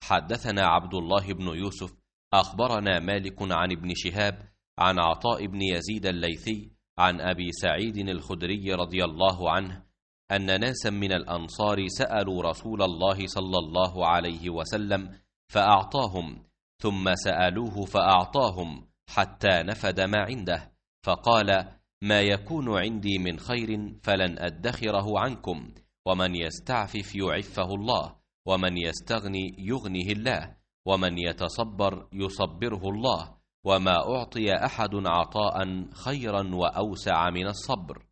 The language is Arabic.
حدثنا عبد الله بن يوسف أخبرنا مالك عن ابن شهاب عن عطاء بن يزيد الليثي عن أبي سعيد الخدري رضي الله عنه أن ناسا من الأنصار سألوا رسول الله صلى الله عليه وسلم فأعطاهم، ثم سألوه فأعطاهم حتى نفد ما عنده، فقال: ما يكون عندي من خير فلن أدخره عنكم، ومن يستعفف يعفه الله، ومن يستغني يغنه الله، ومن يتصبر يصبره الله، وما أعطي أحد عطاء خيرا وأوسع من الصبر.